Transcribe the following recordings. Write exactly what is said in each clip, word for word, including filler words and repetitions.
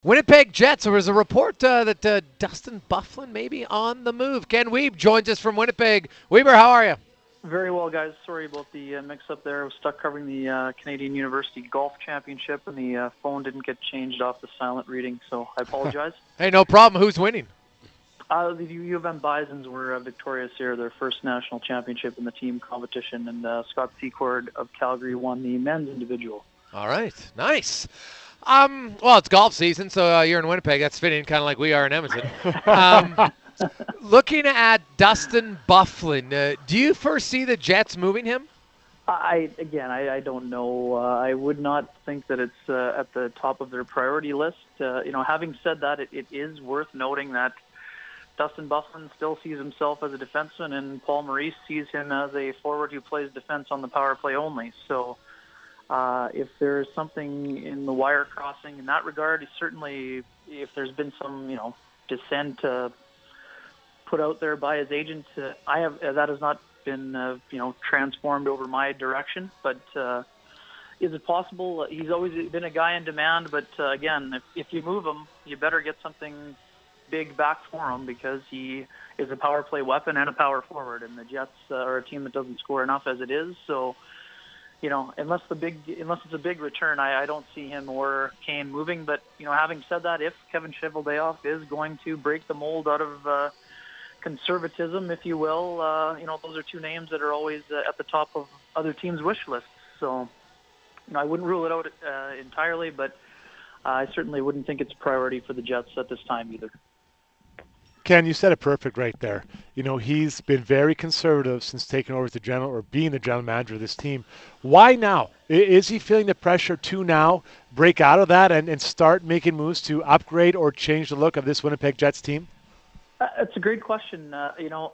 Winnipeg Jets. There was a report uh, that uh, Dustin Byfuglien may be on the move. Ken Wiebe joins us from Winnipeg. Weber, how are you? Very well, guys. Sorry about the uh, mix-up there. I was stuck covering the uh, Canadian University Golf Championship, and the uh, phone didn't get changed off the silent reading, so I apologize. Hey, no problem. Who's winning? Uh, the U of M Bisons were uh, victorious here, their first national championship in the team competition, and uh, Scott Secord of Calgary won the men's individual. All right, nice. Um, well, it's golf season, so uh, you're in Winnipeg. That's fitting, kind of like we are in Edmonton. Um, looking at Dustin Byfuglien, uh, do you foresee the Jets moving him? I again, I, I don't know. Uh, I would not think that it's uh, at the top of their priority list. Uh, you know, having said that, it, it is worth noting that Dustin Byfuglien still sees himself as a defenseman, and Paul Maurice sees him as a forward who plays defense on the power play only. So, uh, if there's something in the wire crossing in that regard, certainly, if there's been some, you know, dissent uh, put out there by his agent, uh, I have uh, that has not been, uh, you know, transformed over my direction. But uh, is it possible? He's always been a guy in demand, but uh, again, if if you move him, you better get something big back for him, because he is a power play weapon and a power forward, and the Jets uh, are a team that doesn't score enough as it is. So, you know, unless the big, unless it's a big return, I, I don't see him or Kane moving. But, you know, having said that, if Kevin Cheveldayoff is going to break the mold out of uh, conservatism, if you will, uh, you know, those are two names that are always uh, at the top of other teams' wish lists. So, you know, I wouldn't rule it out uh, entirely, but I certainly wouldn't think it's a priority for the Jets at this time either. Ken, you said it perfect right there. You know, he's been very conservative since taking over as the general or being the general manager of this team. Why now? Is he feeling the pressure to now break out of that and, and start making moves to upgrade or change the look of this Winnipeg Jets team? Uh, it's a great question. Uh, you know,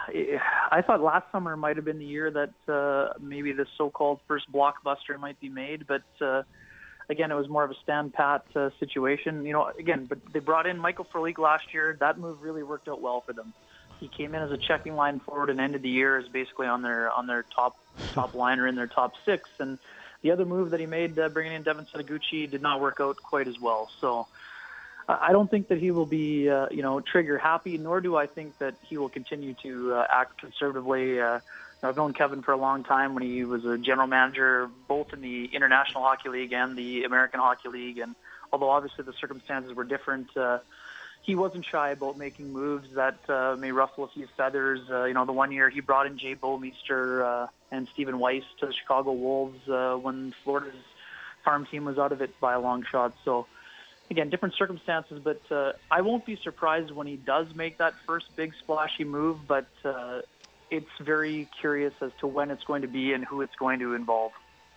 I thought last summer might have been the year that uh, maybe this so-called first blockbuster might be made, but uh, again, it was more of a stand pat uh, situation. You know, again, but they brought in Michael Frolik last year. That move really worked out well for them. He came in as a checking line forward and ended the year as basically on their on their top top line or in their top six. And the other move that he made, uh, bringing in Devin Setaguchi, did not work out quite as well. So uh, I don't think that he will be, uh, you know, trigger happy, nor do I think that he will continue to uh, act conservatively. Uh, I've known Kevin for a long time when he was a general manager, both in the International Hockey League and the American Hockey League. And although obviously the circumstances were different, uh, he wasn't shy about making moves that uh, may ruffle a few feathers. Uh, you know, the one year he brought in Jay Bouwmeester uh, and Stephen Weiss to the Chicago Wolves uh, when Florida's farm team was out of it by a long shot. So, again, different circumstances, but uh, I won't be surprised when he does make that first big splashy move, but uh, it's very curious as to when it's going to be and who it's going to involve.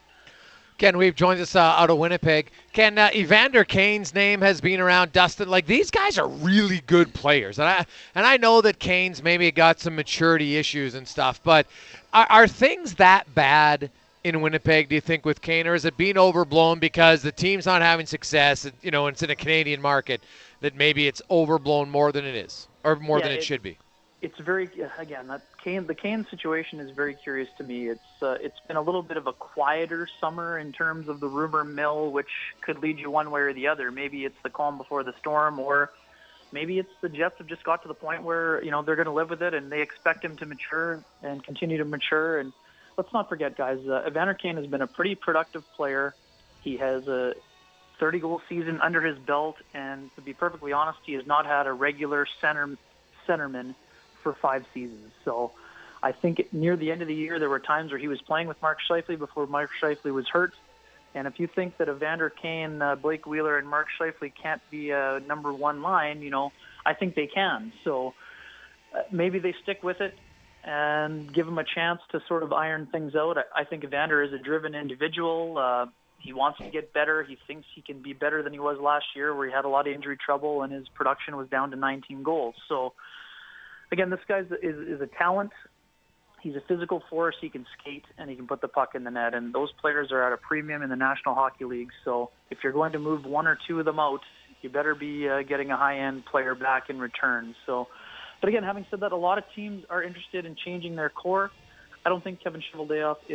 Ken Wiebe joins us uh, out of Winnipeg. Ken, uh, Evander Kane's name has been around. Dustin, like, these guys are really good players, and I and I know that Kane's maybe got some maturity issues and stuff, but are, are things that bad in Winnipeg, do you think, with Kane, or is it being overblown because the team's not having success, you know, and it's in a Canadian market, that maybe it's overblown more than it is, or more yeah, than it, it should be? It's very, again, that Kane, the Kane situation is very curious to me. It's uh, it's been a little bit of a quieter summer in terms of the rumor mill, which could lead you one way or the other. Maybe it's the calm before the storm, or maybe it's the Jets have just got to the point where, you know, they're going to live with it and they expect him to mature and continue to mature. And let's not forget, guys, uh, Evander Kane has been a pretty productive player. He has a thirty-goal season under his belt, and to be perfectly honest, he has not had a regular center centerman for five seasons. So I think near the end of the year, there were times where he was playing with Mark Scheifele before Mark Scheifele was hurt. And if you think that Evander Kane, uh, Blake Wheeler, and Mark Scheifele can't be a number one line, you know, I think they can. So uh, maybe they stick with it and give him a chance to sort of iron things out. I, I think Evander is a driven individual. Uh, he wants to get better. He thinks he can be better than he was last year, where he had a lot of injury trouble and his production was down to nineteen goals. So again, this guy is, is a talent. He's a physical force. He can skate, and he can put the puck in the net. And those players are at a premium in the National Hockey League. So if you're going to move one or two of them out, you better be uh, getting a high-end player back in return. So, but again, having said that, a lot of teams are interested in changing their core. I don't think Kevin Cheveldayoff is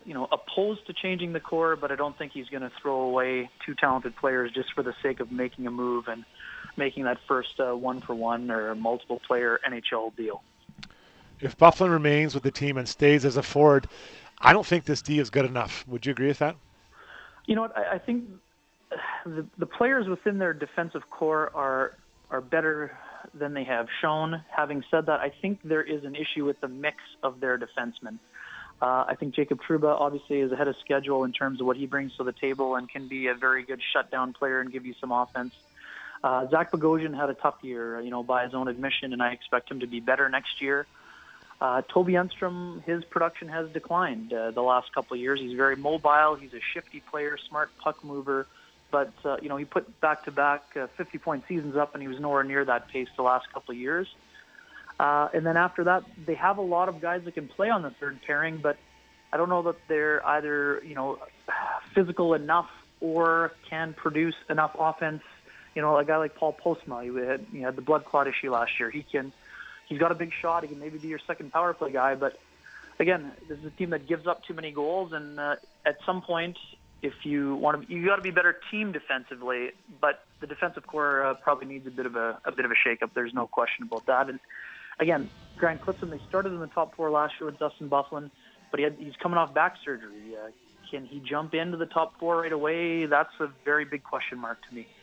you know, opposed to changing the core, but I don't think he's going to throw away two talented players just for the sake of making a move and making that first uh, one-for-one or multiple-player N H L deal. If Byfuglien remains with the team and stays as a forward, I don't think this D is good enough. Would you agree with that? You know what? I, I think the, the players within their defensive core are are better than they have shown. Having said that, I think there is an issue with the mix of their defensemen. Uh, I think Jacob Trouba obviously is ahead of schedule in terms of what he brings to the table and can be a very good shutdown player and give you some offense. Uh, Zach Bogosian had a tough year, you know, by his own admission, and I expect him to be better next year. Uh, Toby Enstrom, his production has declined uh, the last couple of years. He's very mobile. He's a shifty player, smart puck mover. But, uh, you know, he put back-to-back uh, fifty-point seasons up, and he was nowhere near that pace the last couple of years. Uh, and then after that, they have a lot of guys that can play on the third pairing, but I don't know that they're either, you know, physical enough or can produce enough offense. You know, a guy like Paul Postma, he had, he had the blood clot issue last year. He can, he's got a big shot. He can maybe be your second power play guy. But, again, this is a team that gives up too many goals, and uh, at some point, if you want to, you got to be better team defensively. But the defensive core uh, probably needs a bit of a, a bit of a shakeup. There's no question about that. And again, Grant Clifton, they started in the top four last year with Dustin Byfuglien, but he had, he's coming off back surgery. Uh, can he jump into the top four right away? That's a very big question mark to me.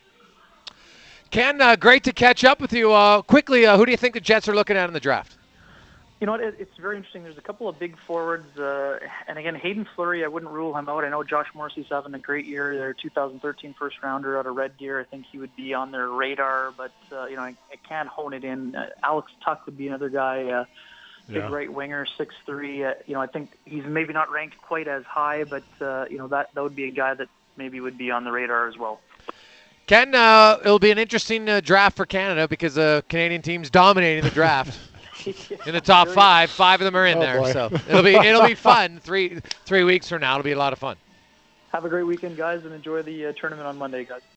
Ken, uh, great to catch up with you. Uh, quickly, uh, who do you think the Jets are looking at in the draft? You know what? It, it's very interesting. There's a couple of big forwards, uh, and again, Hayden Fleury, I wouldn't rule him out. I know Josh Morrissey's having a great year. Their two thousand thirteen first rounder out of Red Deer. I think he would be on their radar, but uh, you know, I, I can't hone it in. Uh, Alex Tuck would be another guy, uh, big Yeah. right winger, six three. Uh, you know, I think he's maybe not ranked quite as high, but uh, you know, that that would be a guy that maybe would be on the radar as well. Ken, uh, it'll be an interesting uh, draft for Canada because uh, Canadian team's dominating the draft. In the top five, five of them are in Oh, there, boy. so it'll be it'll be fun. Three three weeks from now, it'll be a lot of fun. Have a great weekend, guys, and enjoy the uh, tournament on Monday, guys.